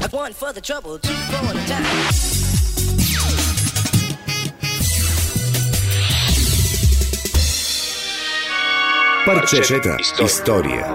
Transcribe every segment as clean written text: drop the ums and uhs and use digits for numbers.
One for the trouble, two for the time. Парчета история.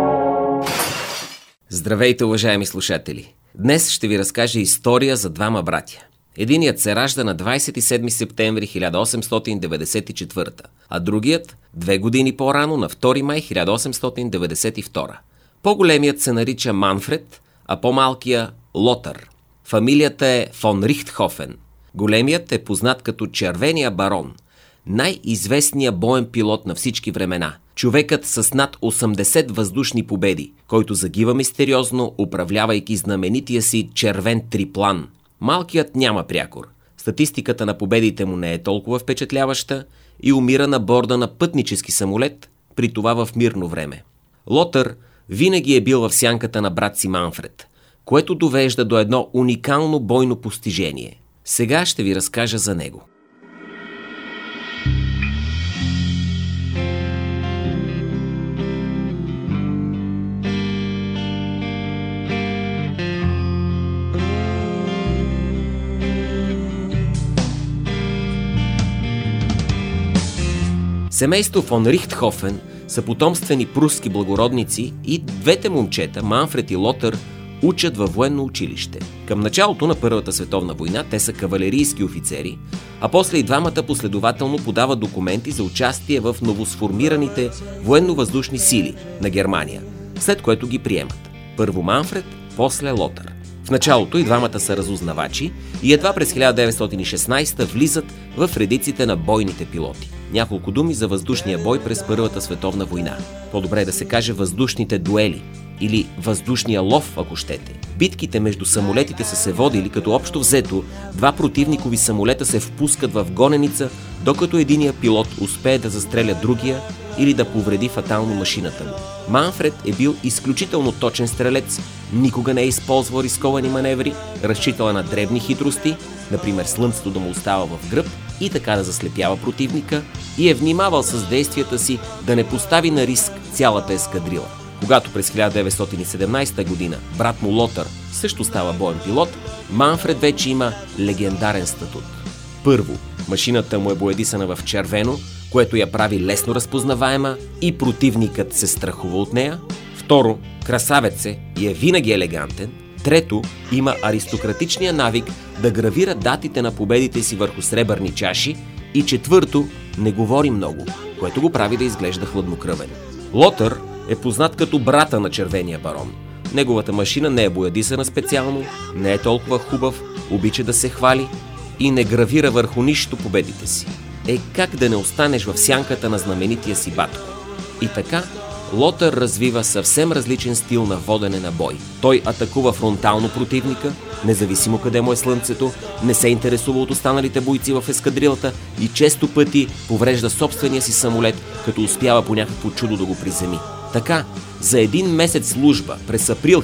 Здравейте, уважаеми слушатели! Днес ще ви разкажа история за двама братя. Единият се ражда на 27 септември 1894, а другият 2 години по-рано на 2 май 1892. По-големият се нарича Манфред, а по-малкия Лотър. Фамилията е фон Рихтхофен. Големият е познат като Червения барон, най-известният боен пилот на всички времена. Човекът с над 80 въздушни победи, който загива мистериозно, управлявайки знаменития си червен триплан. Малкият няма прякор. Статистиката на победите му не е толкова впечатляваща и умира на борда на пътнически самолет, при това в мирно време. Лотър винаги е бил в сянката на брат си Манфред, което довежда до едно уникално бойно постижение. Сега ще ви разкажа за него. Семейство фон Рихтхофен са потомствени пруски благородници и двете момчета, Манфред и Лотър, учат във военно училище. Към началото на Първата световна война те са кавалерийски офицери, а после и двамата последователно подават документи за участие в новосформираните военно-въздушни сили на Германия, след което ги приемат. Първо Манфред, после Лотър. В началото и двамата са разузнавачи и едва през 1916 влизат в редиците на бойните пилоти. Няколко думи за въздушния бой през Първата световна война. По-добре да се каже въздушните дуели или въздушния лов, ако щете. Битките между самолетите са се водили, като общо взето два противникови самолета се впускат в гоненица, докато единия пилот успее да застреля другия или да повреди фатално машината му. Манфред е бил изключително точен стрелец, никога не е използвал рисковани маневри, разчитал на дребни хитрости, например слънцето да му остава в гръб и така да заслепява противника, и е внимавал с действията си да не постави на риск цялата ескадрила. Когато през 1917 година брат му Лотър също става боен пилот, Манфред вече има легендарен статут. Първо, машината му е боядисана в червено, което я прави лесно разпознаваема и противникът се страхува от нея. Второ, красавец е и е винаги елегантен. Трето, има аристократичния навик да гравира датите на победите си върху сребърни чаши. И четвърто, не говори много, което го прави да изглежда хладнокръвен. Лотър е познат като брата на Червения барон. Неговата машина не е боядисана специално, не е толкова хубав, обича да се хвали и не гравира върху нищо победите си. Как да не останеш в сянката на знаменития си батко? И така, Лотър развива съвсем различен стил на водене на бой. Той атакува фронтално противника, независимо къде му е слънцето, не се интересува от останалите бойци в ескадрилата и често пъти поврежда собствения си самолет, като успява по някакво чудо да го приземи. Така, за един месец служба през април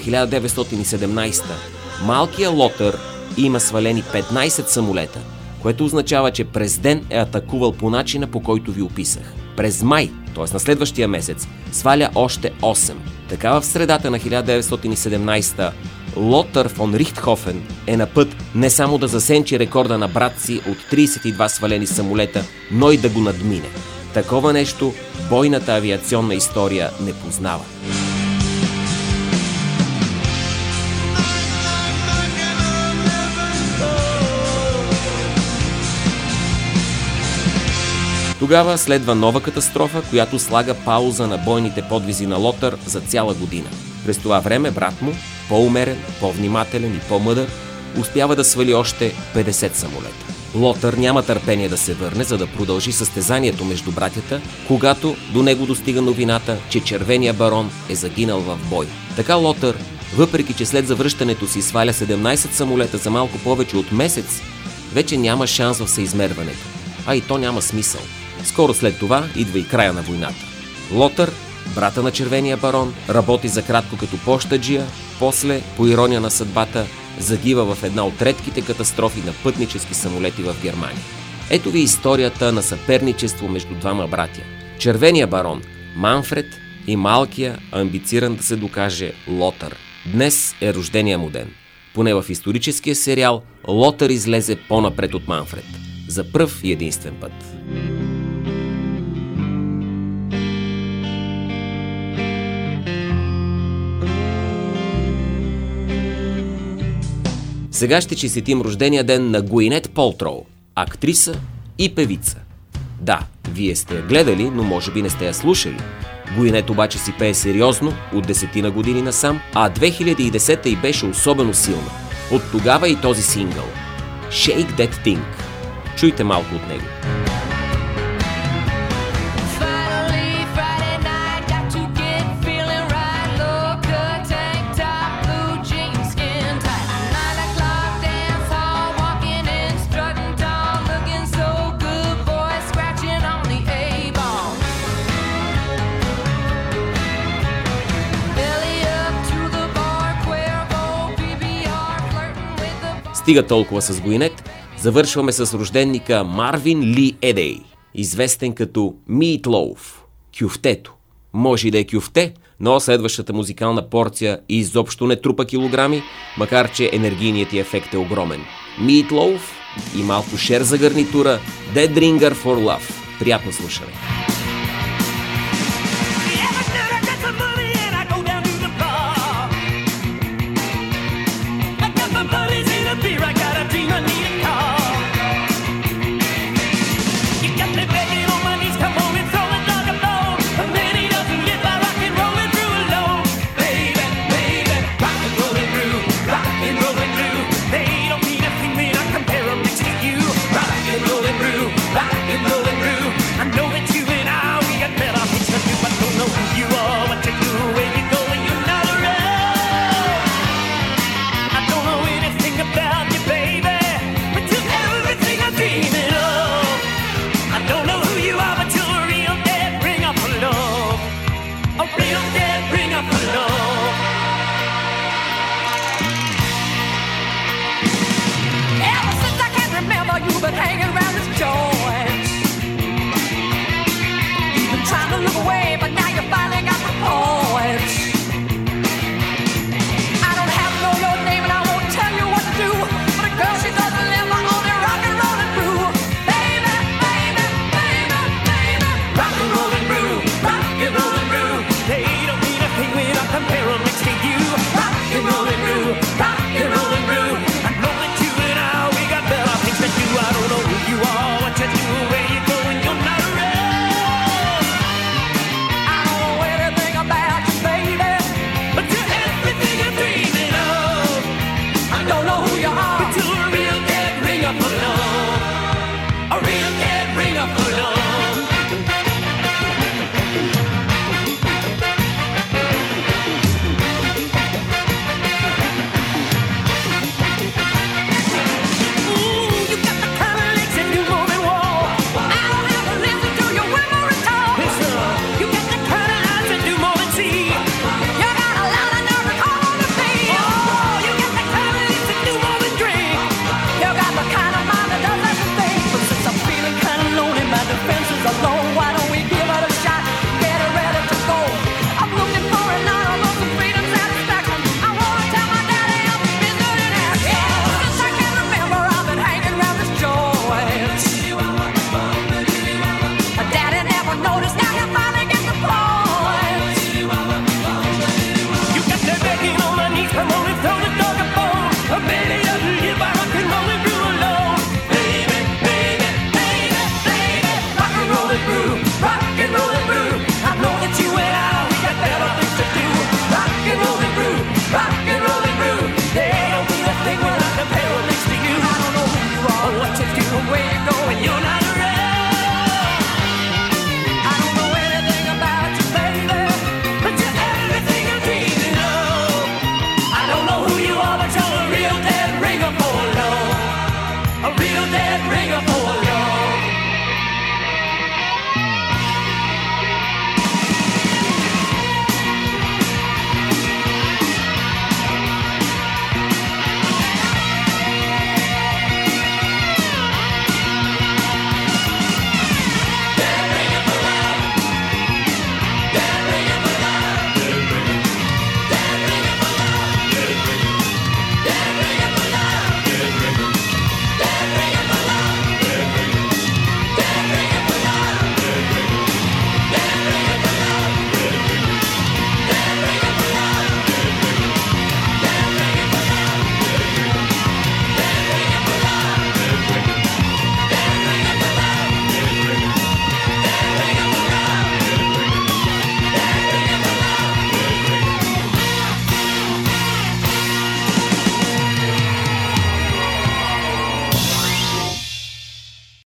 1917 малкият Лотър има свалени 15 самолета, което означава, че през ден е атакувал по начина, по който ви описах. През май, т.е. на следващия месец, сваля още 8. Така в средата на 1917 Лотър фон Рихтхофен е на път не само да засенчи рекорда на брат си от 32 свалени самолета, но и да го надмине. Такова нещо бойната авиационна история не познава. Тогава следва нова катастрофа, която слага пауза на бойните подвизи на Лотър за цяла година. През това време брат му, по-умерен, по-внимателен и по-мъдър, успява да свали още 50 самолета. Лотър няма търпение да се върне, за да продължи състезанието между братята, когато до него достига новината, че Червения барон е загинал в бой. Така Лотър, въпреки че след завръщането си сваля 17 самолета за малко повече от месец, вече няма шанс в съизмерването, а и то няма смисъл. Скоро след това идва и края на войната. Лотър, брата на Червения барон, работи за кратко като пощаджия, после, по ирония на съдбата, загива в една от редките катастрофи на пътнически самолети в Германия. Ето ви историята на съперничество между двама братя. Червения барон Манфред и малкия, амбициран да се докаже Лотър. Днес е рождения му ден. Поне в историческия сериал, Лотър излезе по-напред от Манфред. За пръв и единствен път. Сега ще честитим рождения ден на Гуинет Палтроу, актриса и певица. Да, вие сте я гледали, но може би не сте я слушали. Гуинет обаче си пее сериозно от 10 години насам, а 2010 й беше особено силна. От тогава и този сингъл Shake That Thing. Чуйте малко от него. Стига толкова с Гуинет, завършваме с рожденника Марвин Ли Едей, известен като Meat Loaf, кюфтето. Може и да е кюфте, но следващата музикална порция изобщо не трупа килограми, макар че енергийният ти ефект е огромен. Meat Loaf и малко шер за гарнитура, Dead Ringer for Love. Приятно слушане!